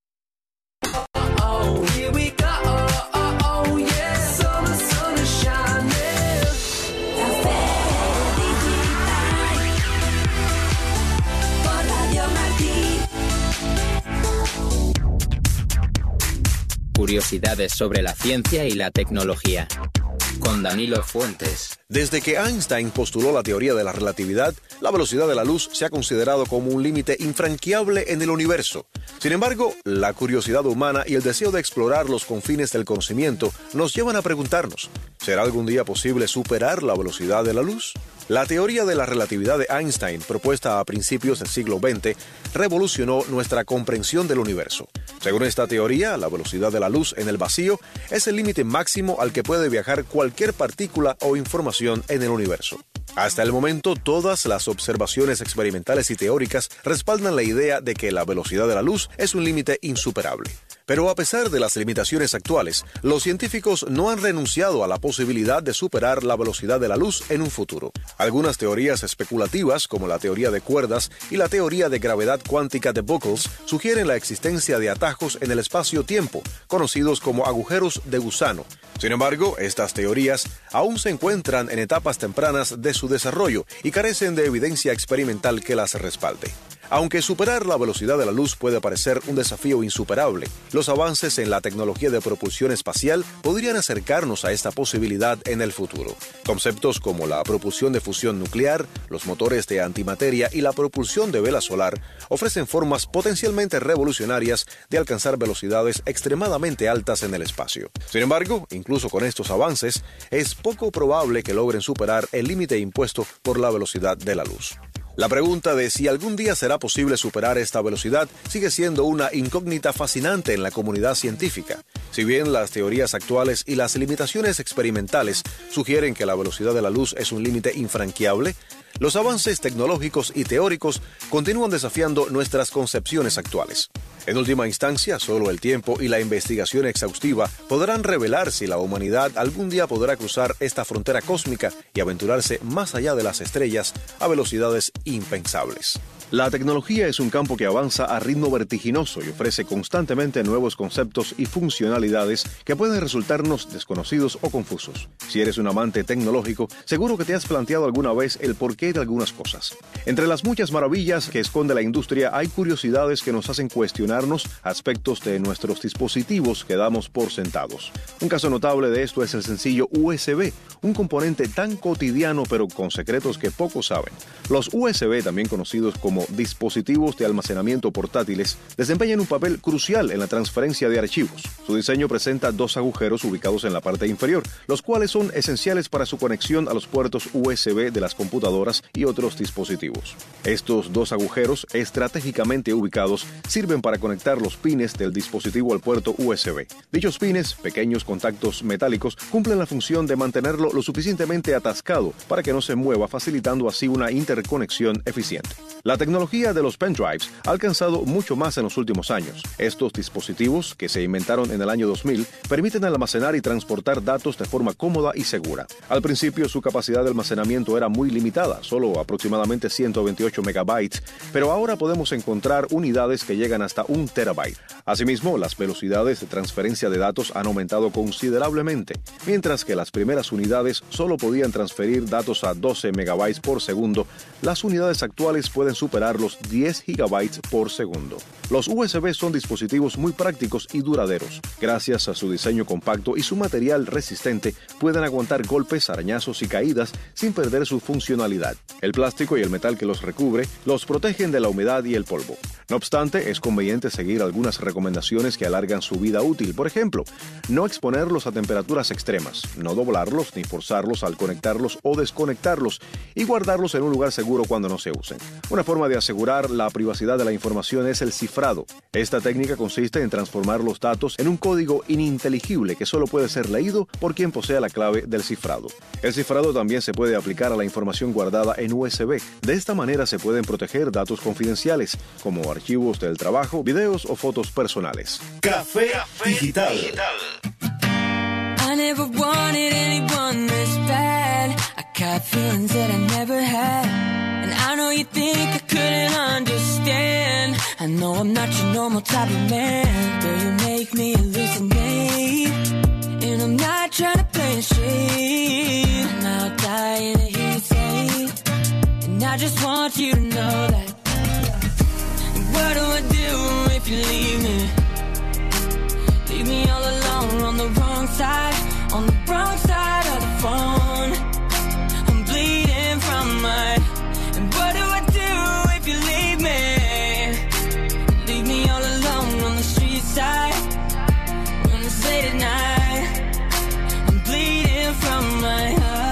Oh, here we go. Curiosidades sobre la ciencia y la tecnología. Con Danilo Fuentes. Desde que Einstein postuló la teoría de la relatividad, la velocidad de la luz se ha considerado como un límite infranqueable en el universo. Sin embargo, la curiosidad humana y el deseo de explorar los confines del conocimiento nos llevan a preguntarnos, ¿será algún día posible superar la velocidad de la luz? La teoría de la relatividad de Einstein, propuesta a principios del siglo veinte, revolucionó nuestra comprensión del universo. Según esta teoría, la velocidad de la luz en el vacío es el límite máximo al que puede viajar cualquier partícula o información en el universo. Hasta el momento, todas las observaciones experimentales y teóricas respaldan la idea de que la velocidad de la luz es un límite insuperable. Pero a pesar de las limitaciones actuales, los científicos no han renunciado a la posibilidad de superar la velocidad de la luz en un futuro. Algunas teorías especulativas, como la teoría de cuerdas y la teoría de gravedad cuántica de Buckles, sugieren la existencia de atajos en el espacio-tiempo, conocidos como agujeros de gusano. Sin embargo, estas teorías aún se encuentran en etapas tempranas de su desarrollo y carecen de evidencia experimental que las respalde. Aunque superar la velocidad de la luz puede parecer un desafío insuperable, los avances en la tecnología de propulsión espacial podrían acercarnos a esta posibilidad en el futuro. Conceptos como la propulsión de fusión nuclear, los motores de antimateria y la propulsión de vela solar ofrecen formas potencialmente revolucionarias de alcanzar velocidades extremadamente altas en el espacio. Sin embargo, incluso con estos avances, es poco probable que logren superar el límite impuesto por la velocidad de la luz. La pregunta de si algún día será posible superar esta velocidad sigue siendo una incógnita fascinante en la comunidad científica. Si bien las teorías actuales y las limitaciones experimentales sugieren que la velocidad de la luz es un límite infranqueable, los avances tecnológicos y teóricos continúan desafiando nuestras concepciones actuales. En última instancia, solo el tiempo y la investigación exhaustiva podrán revelar si la humanidad algún día podrá cruzar esta frontera cósmica y aventurarse más allá de las estrellas a velocidades impensables. La tecnología es un campo que avanza a ritmo vertiginoso y ofrece constantemente nuevos conceptos y funcionalidades que pueden resultarnos desconocidos o confusos. Si eres un amante tecnológico, seguro que te has planteado alguna vez el porqué de algunas cosas. Entre las muchas maravillas que esconde la industria hay curiosidades que nos hacen cuestionarnos aspectos de nuestros dispositivos que damos por sentados. Un caso notable de esto es el sencillo U S B, un componente tan cotidiano pero con secretos que pocos saben. Los U S B, también conocidos como como dispositivos de almacenamiento portátiles, desempeñan un papel crucial en la transferencia de archivos. Su diseño presenta dos agujeros ubicados en la parte inferior, los cuales son esenciales para su conexión a los puertos U S B de las computadoras y otros dispositivos. Estos dos agujeros, estratégicamente ubicados, sirven para conectar los pines del dispositivo al puerto U S B. Dichos pines, pequeños contactos metálicos, cumplen la función de mantenerlo lo suficientemente atascado para que no se mueva, facilitando así una interconexión eficiente. La tecnología de los pendrives ha alcanzado mucho más en los últimos años. Estos dispositivos, que se inventaron en el año dos mil, permiten almacenar y transportar datos de forma cómoda y segura. Al principio su capacidad de almacenamiento era muy limitada, solo aproximadamente ciento veintiocho megabytes, pero ahora podemos encontrar unidades que llegan hasta un terabyte. Asimismo, las velocidades de transferencia de datos han aumentado considerablemente, mientras que las primeras unidades solo podían transferir datos a doce megabytes por segundo, las unidades actuales pueden superar los diez gigabytes por segundo. Los U S B son dispositivos muy prácticos y duraderos. Gracias a su diseño compacto y su material resistente, pueden aguantar golpes, arañazos y caídas sin perder su funcionalidad. El plástico y el metal que los recubre los protegen de la humedad y el polvo. No obstante, es conveniente seguir algunas recomendaciones que alargan su vida útil. Por ejemplo, no exponerlos a temperaturas extremas, no doblarlos ni forzarlos al conectarlos o desconectarlos y guardarlos en un lugar seguro cuando no se usen. Una forma de asegurar la privacidad de la información es el cifrado. Esta técnica consiste en transformar los datos en un código ininteligible que solo puede ser leído por quien posea la clave del cifrado. El cifrado también se puede aplicar a la información guardada en U S B. De esta manera se pueden proteger datos confidenciales, como archivos del trabajo, videos o fotos personales. Café Digital. I never wanted anyone this bad. I got feelings that I never had. And I know you think I couldn't understand. I know I'm not your normal type of man. Though you make me hallucinate. And I'm not trying to play it straight. I'm not dying to hear you say. And I just want you to know that. What do I do if you leave me? Leave me all alone on the wrong side, on the wrong side of the phone. I'm bleeding from my. And what do I do if you leave me? Leave me all alone on the street side when it's late at night. I'm bleeding from my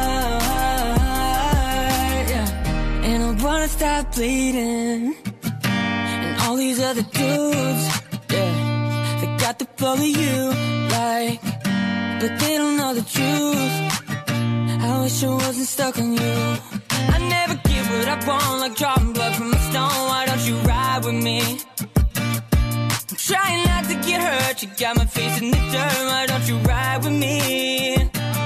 heart, yeah. And I wanna stop bleeding. All these other dudes, yeah, they got the flow that you like, but they don't know the truth. I wish I wasn't stuck on you. I never get what I want, like drawing blood from a stone. Why don't you ride with me? I'm trying not to get hurt. You got my face in the dirt. Why don't you ride with me?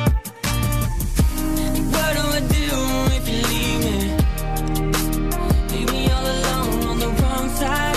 What do I do if you leave me? Leave me all alone on the wrong side.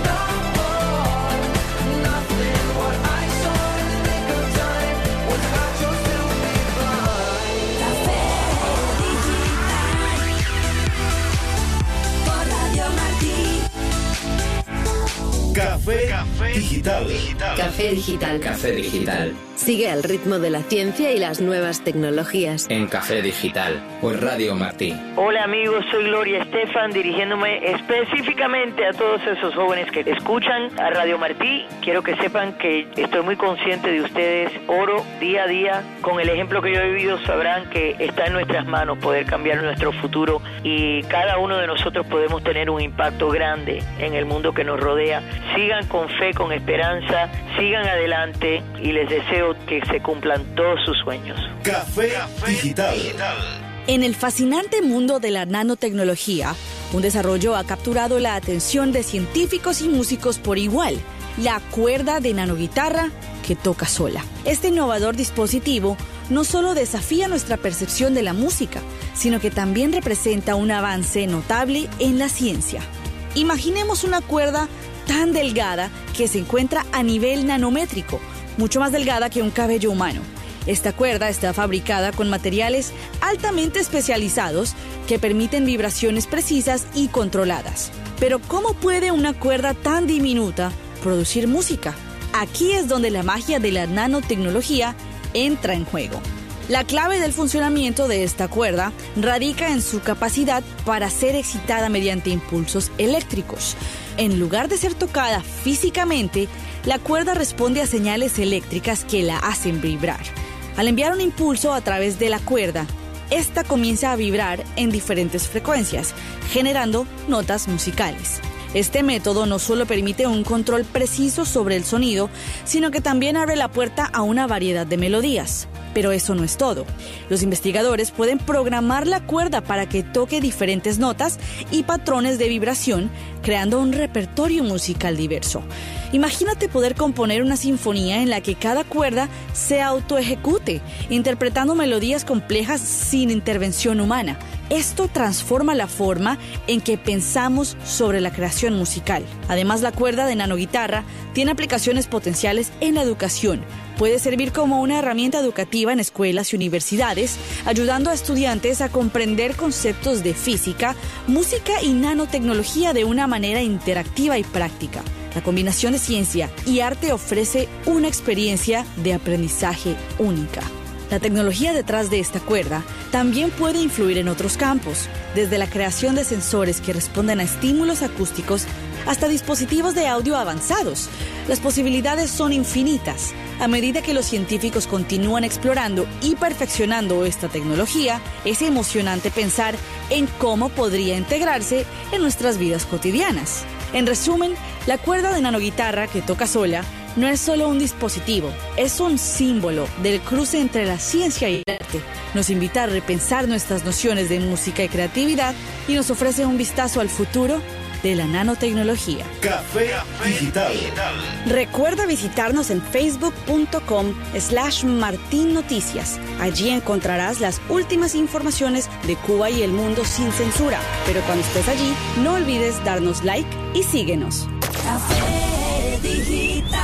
Was I Digital. Café Digital. Café Digital. Sigue al ritmo de la ciencia y las nuevas tecnologías. En Café Digital, por Radio Martí. Hola amigos, soy Gloria Estefan, dirigiéndome específicamente a todos esos jóvenes que escuchan a Radio Martí. Quiero que sepan que estoy muy consciente de ustedes. Oro día a día. Con el ejemplo que yo he vivido sabrán que está en nuestras manos poder cambiar nuestro futuro y cada uno de nosotros podemos tener un impacto grande en el mundo que nos rodea. Sigan con fe, con esperanza, sigan adelante y les deseo que se cumplan todos sus sueños. Café Digital. En el fascinante mundo de la nanotecnología, un desarrollo ha capturado la atención de científicos y músicos por igual: la cuerda de nanoguitarra que toca sola. Este innovador dispositivo no solo desafía nuestra percepción de la música, sino que también representa un avance notable en la ciencia. Imaginemos una cuerda tan delgada que se encuentra a nivel nanométrico, mucho más delgada que un cabello humano. Esta cuerda está fabricada con materiales altamente especializados que permiten vibraciones precisas y controladas. Pero ¿cómo puede una cuerda tan diminuta producir música? Aquí es donde la magia de la nanotecnología entra en juego. La clave del funcionamiento de esta cuerda radica en su capacidad para ser excitada mediante impulsos eléctricos. En lugar de ser tocada físicamente, la cuerda responde a señales eléctricas que la hacen vibrar. Al enviar un impulso a través de la cuerda, esta comienza a vibrar en diferentes frecuencias, generando notas musicales. Este método no solo permite un control preciso sobre el sonido, sino que también abre la puerta a una variedad de melodías. Pero eso no es todo. Los investigadores pueden programar la cuerda para que toque diferentes notas y patrones de vibración, creando un repertorio musical diverso. Imagínate poder componer una sinfonía en la que cada cuerda se autoejecute, interpretando melodías complejas sin intervención humana. Esto transforma la forma en que pensamos sobre la creación musical. Además, la cuerda de nanoguitarra tiene aplicaciones potenciales en la educación. Puede servir como una herramienta educativa en escuelas y universidades, ayudando a estudiantes a comprender conceptos de física, música y nanotecnología de una manera interactiva y práctica. La combinación de ciencia y arte ofrece una experiencia de aprendizaje única. La tecnología detrás de esta cuerda también puede influir en otros campos, desde la creación de sensores que responden a estímulos acústicos hasta dispositivos de audio avanzados. Las posibilidades son infinitas. A medida que los científicos continúan explorando y perfeccionando esta tecnología, es emocionante pensar en cómo podría integrarse en nuestras vidas cotidianas. En resumen, la cuerda de nanoguitarra que toca sola no es solo un dispositivo, es un símbolo del cruce entre la ciencia y el arte. Nos invita a repensar nuestras nociones de música y creatividad y nos ofrece un vistazo al futuro de la nanotecnología. Café Digital. Recuerda visitarnos en facebook punto com slash martin noticias. Allí encontrarás las últimas informaciones de Cuba y el mundo sin censura. Pero cuando estés allí, no olvides darnos like y síguenos. Café Digital.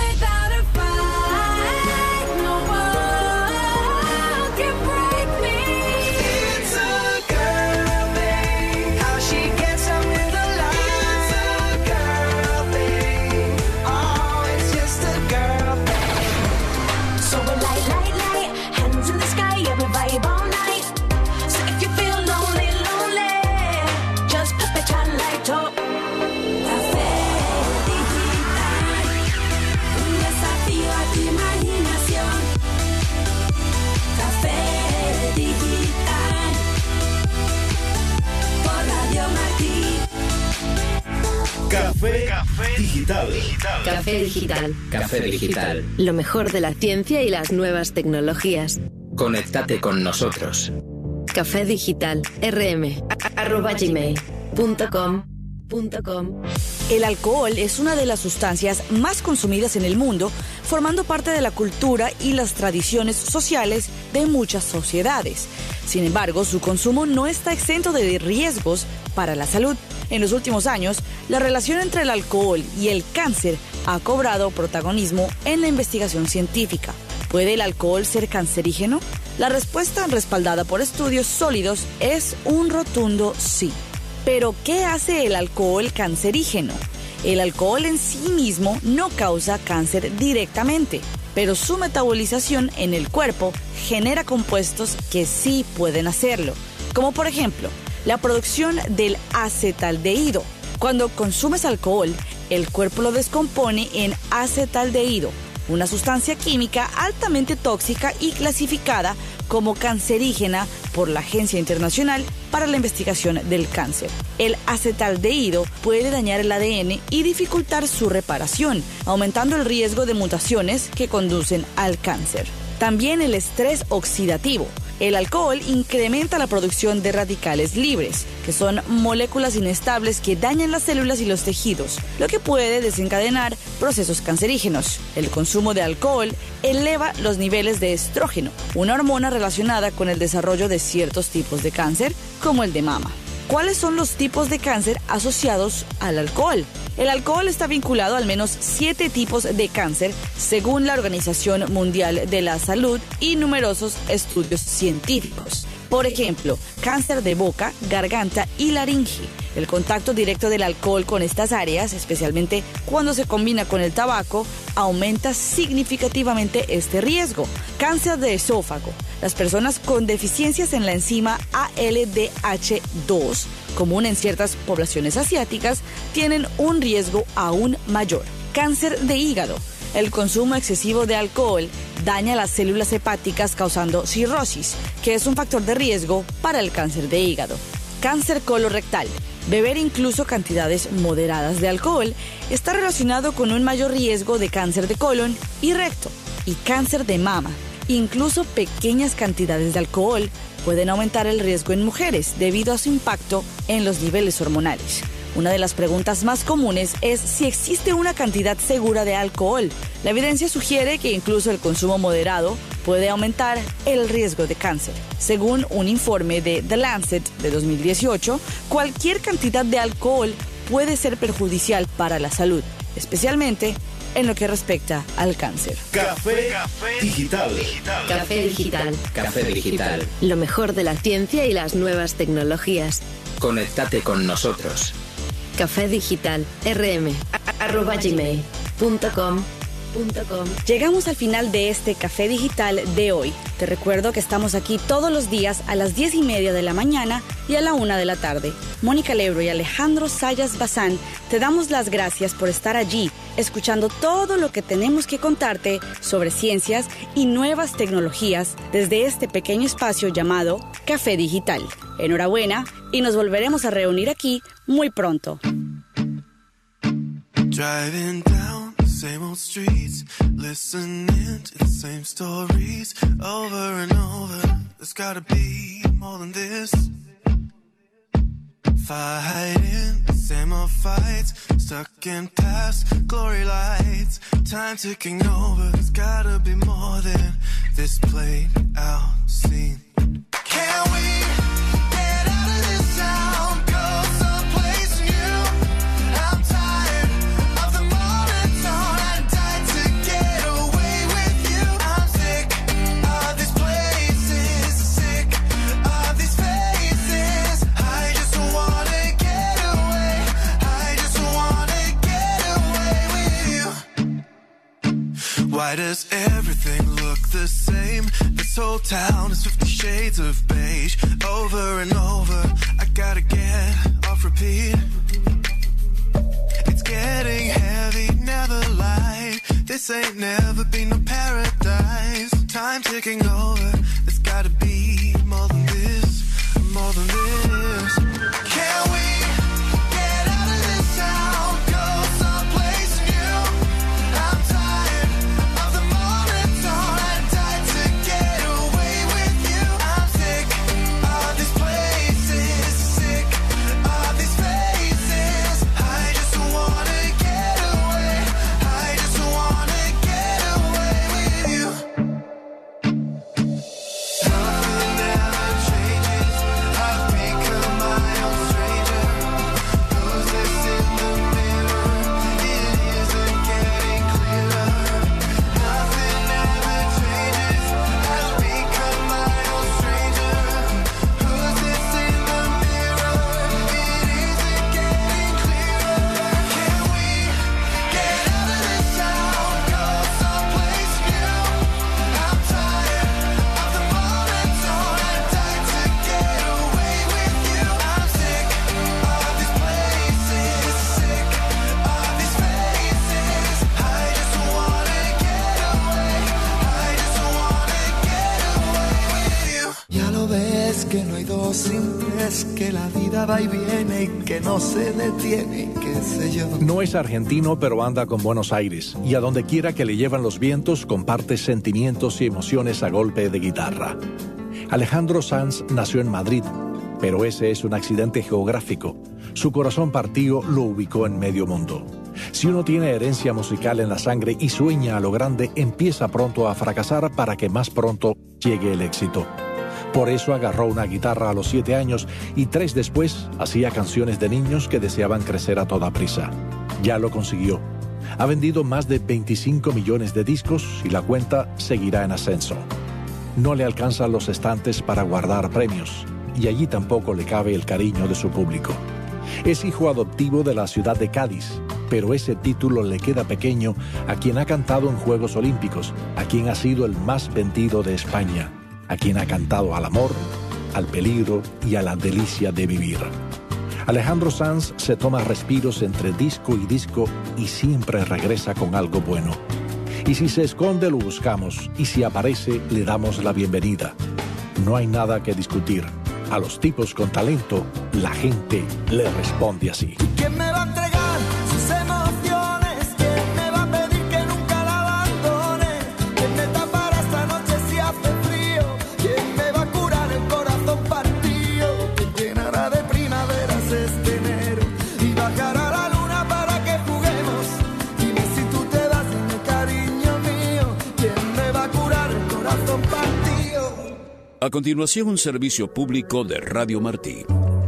Café, Café Digital. Café Digital. Café Digital. Lo mejor de la ciencia y las nuevas tecnologías. Conéctate con nosotros. Café Digital. rm arroba gmail punto com punto com. El alcohol es una de las sustancias más consumidas en el mundo, formando parte de la cultura y las tradiciones sociales de muchas sociedades. Sin embargo, su consumo no está exento de riesgos para la salud. En los últimos años, la relación entre el alcohol y el cáncer ha cobrado protagonismo en la investigación científica. ¿Puede el alcohol ser cancerígeno? La respuesta, respaldada por estudios sólidos, es un rotundo sí. Pero, ¿qué hace el alcohol cancerígeno? El alcohol en sí mismo no causa cáncer directamente, pero su metabolización en el cuerpo genera compuestos que sí pueden hacerlo, como por ejemplo la producción del acetaldehído. Cuando consumes alcohol, el cuerpo lo descompone en acetaldehído, una sustancia química altamente tóxica y clasificada como cancerígena por la Agencia Internacional para la Investigación del Cáncer. El acetaldehído puede dañar el A D N y dificultar su reparación, aumentando el riesgo de mutaciones que conducen al cáncer. También el estrés oxidativo. El alcohol incrementa la producción de radicales libres, que son moléculas inestables que dañan las células y los tejidos, lo que puede desencadenar procesos cancerígenos. El consumo de alcohol eleva los niveles de estrógeno, una hormona relacionada con el desarrollo de ciertos tipos de cáncer, como el de mama. ¿Cuáles son los tipos de cáncer asociados al alcohol? El alcohol está vinculado a al menos siete tipos de cáncer, según la Organización Mundial de la Salud y numerosos estudios científicos. Por ejemplo, cáncer de boca, garganta y laringe. El contacto directo del alcohol con estas áreas, especialmente cuando se combina con el tabaco, aumenta significativamente este riesgo. Cáncer de esófago. Las personas con deficiencias en la enzima A L D H dos, común en ciertas poblaciones asiáticas, tienen un riesgo aún mayor. Cáncer de hígado. El consumo excesivo de alcohol daña las células hepáticas causando cirrosis, que es un factor de riesgo para el cáncer de hígado. Cáncer colorectal. Beber incluso cantidades moderadas de alcohol está relacionado con un mayor riesgo de cáncer de colon y recto y cáncer de mama. Incluso pequeñas cantidades de alcohol pueden aumentar el riesgo en mujeres debido a su impacto en los niveles hormonales. Una de las preguntas más comunes es si existe una cantidad segura de alcohol. La evidencia sugiere que incluso el consumo moderado puede aumentar el riesgo de cáncer. Según un informe de The Lancet de dos mil dieciocho, cualquier cantidad de alcohol puede ser perjudicial para la salud, especialmente en lo que respecta al cáncer. Café Digital. Café Digital. Café Digital. Lo mejor de la ciencia y las nuevas tecnologías. Conéctate con nosotros. Café Digital, rm, arroba gmail punto com. Llegamos al final de este Café Digital de hoy. Te recuerdo que estamos aquí todos los días a las diez y media de la mañana y a la una de la tarde. Mónica Lebro y Alejandro Sayas Bazán, te damos las gracias por estar allí, escuchando todo lo que tenemos que contarte sobre ciencias y nuevas tecnologías desde este pequeño espacio llamado Café Digital. Enhorabuena y nos volveremos a reunir aquí muy pronto. Driving down the same old streets, listening to the same stories over and over. There's gotta be more than this. Fighting the same old fights, stuck in past glory lights. Time ticking over. There's gotta be more than this played out scene. Can we get out of this town, go someplace new? I'm tired of the monotone. I died to get away with you. I'm sick of these places, sick of these faces. I just wanna get away. I just wanna get away with you. Why does everything look the same? This whole town is fifty shades of beige. Over and over, I gotta get off repeat. It's getting heavy, never light. This ain't never been no paradise. Time ticking over, there's gotta be more than this, more than this. Can we get out of this town, go someplace new? I'm tired of the monotone. I died to get away with you. I'm sick of these places, sick of these faces. I just wanna get away. I just wanna get away with you. Nothing ever changes. I've become my que no hay dos simples, que la vida va y viene y que no se detiene, qué sé yo. No es argentino, pero anda con Buenos Aires, y a donde quiera que le llevan los vientos comparte sentimientos y emociones a golpe de guitarra. Alejandro Sanz nació en Madrid, pero ese es un accidente geográfico. Su corazón partido lo ubicó en medio mundo. Si uno tiene herencia musical en la sangre y sueña a lo grande, empieza pronto a fracasar para que más pronto llegue el éxito. Por eso agarró una guitarra a los siete años y tres después hacía canciones de niños que deseaban crecer a toda prisa. Ya lo consiguió. Ha vendido más de veinticinco millones de discos y la cuenta seguirá en ascenso. No le alcanzan los estantes para guardar premios y allí tampoco le cabe el cariño de su público. Es hijo adoptivo de la ciudad de Cádiz, pero ese título le queda pequeño a quien ha cantado en Juegos Olímpicos, a quien ha sido el más vendido de España, a quien ha cantado al amor, al peligro y a la delicia de vivir. Alejandro Sanz se toma respiros entre disco y disco y siempre regresa con algo bueno. Y si se esconde lo buscamos y si aparece le damos la bienvenida. No hay nada que discutir. A los tipos con talento, la gente le responde así. ¿Quién me va a entregar sus emociones? ¿Quién me va a pedir que nunca la abandone? ¿Quién me tapará esta noche si hace frío? ¿Quién me va a curar el corazón partido? ¿Quién llenará de primaveras este enero? Y bajará la luna para que juguemos. Dime si tú te vas, dime cariño mío. ¿Quién me va a curar el corazón partido? A continuación, un servicio público de Radio Martí.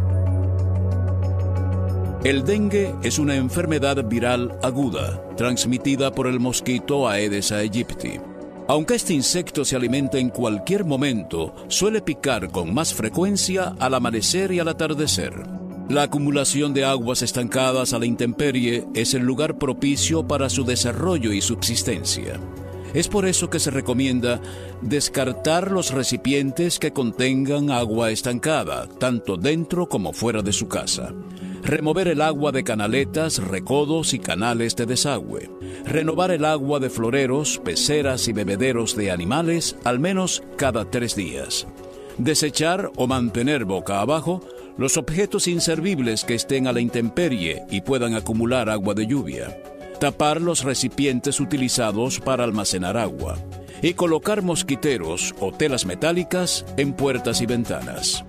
El dengue es una enfermedad viral aguda, transmitida por el mosquito Aedes aegypti. Aunque este insecto se alimenta en cualquier momento, suele picar con más frecuencia al amanecer y al atardecer. La acumulación de aguas estancadas a la intemperie es el lugar propicio para su desarrollo y subsistencia. Es por eso que se recomienda descartar los recipientes que contengan agua estancada, tanto dentro como fuera de su casa. Remover el agua de canaletas, recodos y canales de desagüe. Renovar el agua de floreros, peceras y bebederos de animales al menos cada tres días. Desechar o mantener boca abajo los objetos inservibles que estén a la intemperie y puedan acumular agua de lluvia. Tapar los recipientes utilizados para almacenar agua y colocar mosquiteros o telas metálicas en puertas y ventanas.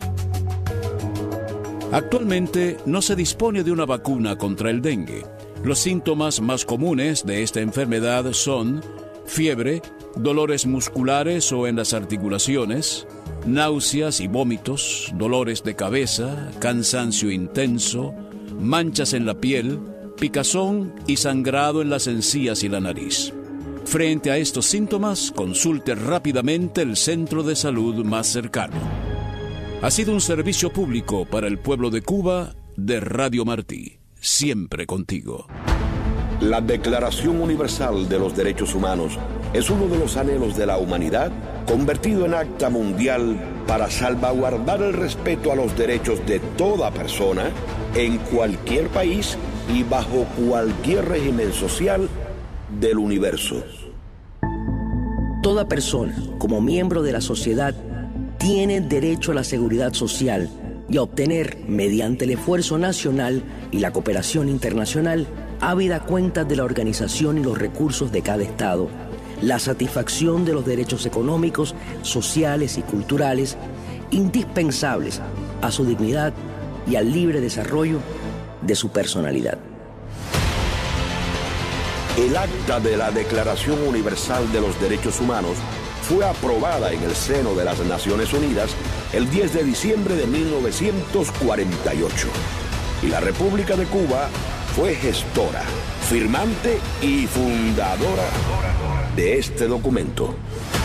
Actualmente no se dispone de una vacuna contra el dengue. Los síntomas más comunes de esta enfermedad son fiebre, dolores musculares o en las articulaciones, náuseas y vómitos, dolores de cabeza, cansancio intenso, manchas en la piel, picazón y sangrado en las encías y la nariz. Frente a estos síntomas, consulte rápidamente el centro de salud más cercano. Ha sido un servicio público para el pueblo de Cuba de Radio Martí, siempre contigo. La Declaración Universal de los Derechos Humanos es uno de los anhelos de la humanidad convertido en acta mundial para salvaguardar el respeto a los derechos de toda persona en cualquier país y bajo cualquier régimen social del universo. Toda persona, como miembro de la sociedad, tiene derecho a la seguridad social y a obtener, mediante el esfuerzo nacional y la cooperación internacional, ávida cuenta de la organización y los recursos de cada Estado, la satisfacción de los derechos económicos, sociales y culturales indispensables a su dignidad y al libre desarrollo de su personalidad. El acta de la Declaración Universal de los Derechos Humanos fue aprobada en el seno de las Naciones Unidas el diez de diciembre de mil novecientos cuarenta y ocho. Y la República de Cuba fue gestora, firmante y fundadora de este documento.